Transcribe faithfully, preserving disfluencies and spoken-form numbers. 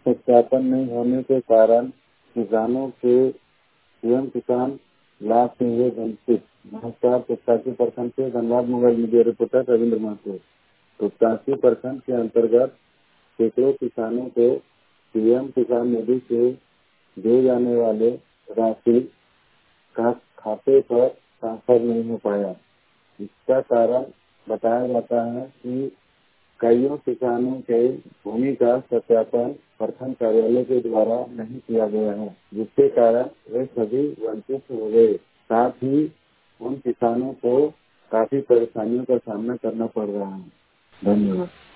सत्यापन नहीं होने के कारण किसानों के पीएम किसान लाभ से हुए वंचित। नमस्कार, पचासी प्रखंड से Dhanbad mobile media reporter Ravindra Mahto. पचासी प्रखंड के अंतर्गत सैकड़ों किसानों को पीएम किसान निधि से दिए जाने वाले राशि का खाते पर ट्रांसफर नहीं हो पाया। इसका कारण बताया जाता है कि कईयों किसानों के भूमि का सत्यापन प्रखंड कार्यालय के द्वारा नहीं किया गया है, जिसके कारण वे सभी वंचित हो गए। साथ ही उन किसानों को काफी परेशानियों का सामना करना पड़ रहा है। धन्यवाद।